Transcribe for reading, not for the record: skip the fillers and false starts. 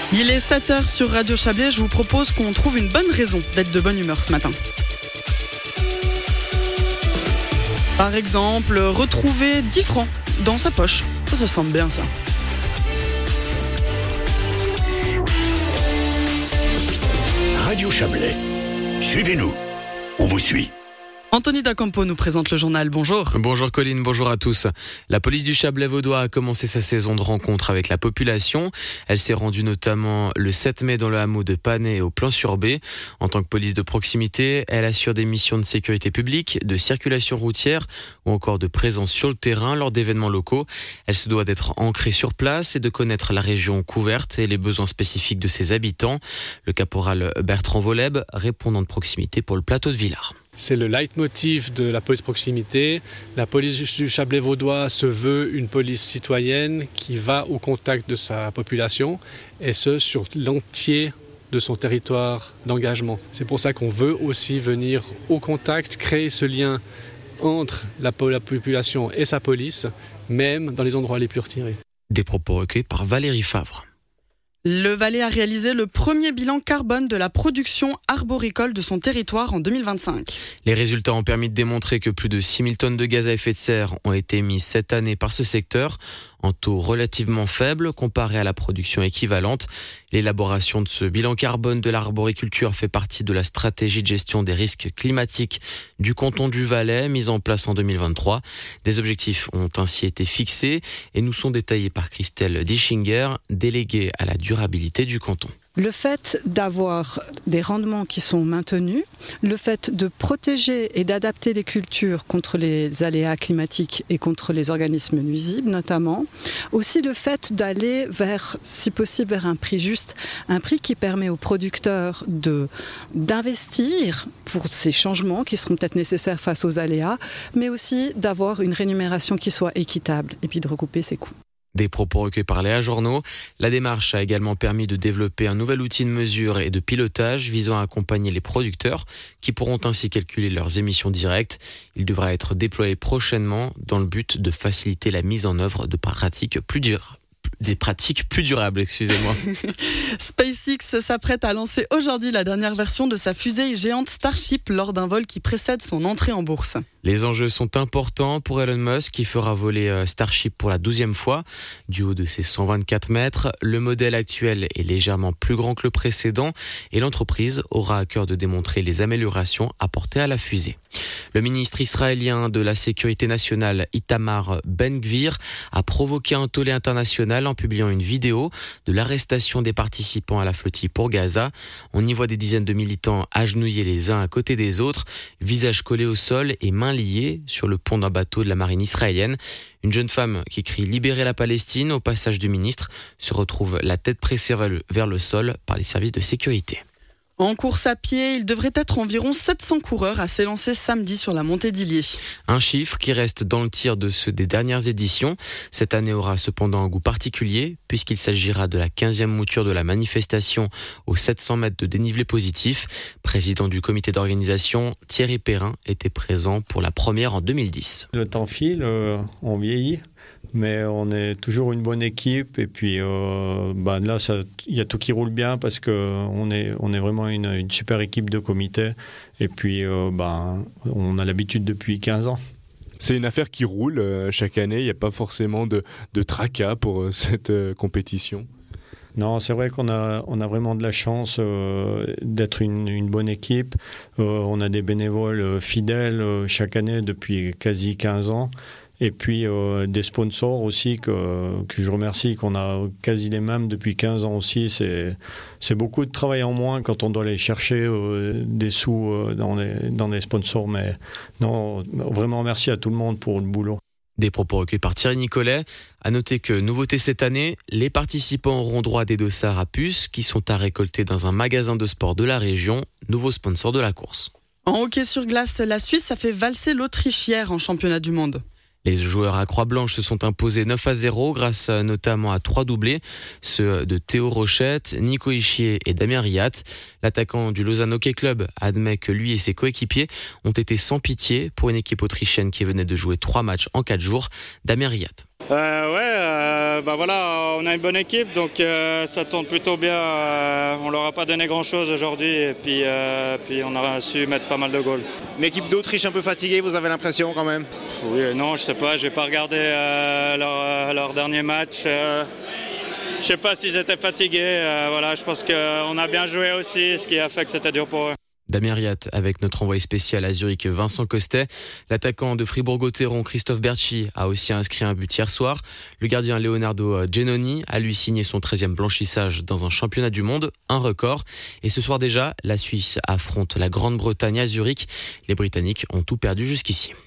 Il est 7h sur Radio Chablais. Je vous propose qu'on trouve une bonne raison d'être de bonne humeur ce matin. Par exemple, retrouver 10 francs dans sa poche. Ça semble bien ça. Radio Chablais. Suivez-nous. On vous suit. Anthony Dacampo nous présente le journal. Bonjour. Bonjour Colline, bonjour à tous. La police du Chablais vaudois a commencé sa saison de rencontre avec la population. Elle s'est rendue notamment le 7 mai dans le hameau de Panay au Plan-sur-Bé. En tant que police de proximité, elle assure des missions de sécurité publique, de circulation routière ou encore de présence sur le terrain lors d'événements locaux. Elle se doit d'être ancrée sur place et de connaître la région couverte et les besoins spécifiques de ses habitants. Le caporal Bertrand Voleb, répondant de proximité pour le plateau de Villars. C'est le leitmotiv de la police proximité. La police du Chablais vaudois se veut une police citoyenne qui va au contact de sa population et ce sur l'entier de son territoire d'engagement. C'est pour ça qu'on veut aussi venir au contact, créer ce lien entre la population et sa police, même dans les endroits les plus retirés. Des propos recueillis par Valérie Favre. Le Valais a réalisé le premier bilan carbone de la production arboricole de son territoire en 2025. Les résultats ont permis de démontrer que plus de 6000 tonnes de gaz à effet de serre ont été émises cette année par ce secteur, en taux relativement faible comparé à la production équivalente. L'élaboration de ce bilan carbone de l'arboriculture fait partie de la stratégie de gestion des risques climatiques du canton du Valais, mise en place en 2023. Des objectifs ont ainsi été fixés et nous sont détaillés par Christelle Dischinger, déléguée à la durabilité du canton. Le fait d'avoir des rendements qui sont maintenus, le fait de protéger et d'adapter les cultures contre les aléas climatiques et contre les organismes nuisibles notamment, aussi le fait d'aller vers, si possible, vers un prix juste, un prix qui permet aux producteurs d'investir pour ces changements qui seront peut-être nécessaires face aux aléas, mais aussi d'avoir une rémunération qui soit équitable et puis de recouper ses coûts. Des propos recueillis par Léa Journeau. La démarche a également permis de développer un nouvel outil de mesure et de pilotage visant à accompagner les producteurs qui pourront ainsi calculer leurs émissions directes. Il devra être déployé prochainement dans le but de faciliter la mise en œuvre de pratiques plus durables. SpaceX s'apprête à lancer aujourd'hui la dernière version de sa fusée géante Starship lors d'un vol qui précède son entrée en bourse. Les enjeux sont importants pour Elon Musk qui fera voler Starship pour la 12e fois. Du haut de ses 124 mètres, le modèle actuel est légèrement plus grand que le précédent et l'entreprise aura à cœur de démontrer les améliorations apportées à la fusée. Le ministre israélien de la Sécurité nationale, Itamar Ben-Gvir, a provoqué un tollé international en publiant une vidéo de l'arrestation des participants à la flottille pour Gaza. On y voit des dizaines de militants agenouillés les uns à côté des autres, visages collés au sol et mains liées sur le pont d'un bateau de la marine israélienne. Une jeune femme qui crie « Libérer la Palestine » au passage du ministre se retrouve la tête pressée vers le sol par les services de sécurité. En course à pied, il devrait être environ 700 coureurs à s'élancer samedi sur la montée d'Illier. Un chiffre qui reste dans le tir de ceux des dernières éditions. Cette année aura cependant un goût particulier puisqu'il s'agira de la 15e mouture de la manifestation aux 700 mètres de dénivelé positif. Président du comité d'organisation, Thierry Perrin était présent pour la première en 2010. Le temps file, on vieillit. Mais on est toujours une bonne équipe et puis là il y a tout qui roule bien parce qu'on est vraiment une super équipe de comité et puis on a l'habitude depuis 15 ans. C'est une affaire qui roule chaque année, il n'y a pas forcément de tracas pour cette compétition. Non, c'est vrai qu'on a vraiment de la chance d'être une bonne équipe. On a des bénévoles fidèles chaque année depuis quasi 15 ans. Et puis des sponsors aussi que je remercie, qu'on a quasi les mêmes depuis 15 ans aussi. C'est beaucoup de travail en moins quand on doit aller chercher des sous dans les sponsors. Mais non, vraiment merci à tout le monde pour le boulot. Des propos recueillis par Thierry Nicolet. À noter que, nouveauté cette année, les participants auront droit à des dossards à puces qui sont à récolter dans un magasin de sport de la région, nouveau sponsor de la course. En hockey sur glace, la Suisse a fait valser l'Autriche hier en championnat du monde. Les joueurs à Croix-Blanche se sont imposés 9-0 grâce notamment à 3 doublés, ceux de Théo Rochette, Nico Ischier et Damien Riat. L'attaquant du Lausanne Hockey Club admet que lui et ses coéquipiers ont été sans pitié pour une équipe autrichienne qui venait de jouer 3 matchs en 4 jours. Damien Riat. Voilà, on a une bonne équipe, donc ça tourne plutôt bien. On leur a pas donné grand-chose aujourd'hui et puis on a su mettre pas mal de goals. L'équipe d'Autriche un peu fatiguée, vous avez l'impression quand même? Oui, non, je sais pas, j'ai pas regardé leur dernier match. Je sais pas s'ils étaient fatigués. Je pense qu'on a bien joué aussi, ce qui a fait que c'était dur pour eux. Damien Riat avec notre envoyé spécial à Zurich Vincent Costet. L'attaquant de Fribourg-Gotteron Christophe Berchi a aussi inscrit un but hier soir. Le gardien Leonardo Genoni a lui signé son 13e blanchissage dans un championnat du monde, un record. Et ce soir déjà, la Suisse affronte la Grande-Bretagne à Zurich. Les Britanniques ont tout perdu jusqu'ici.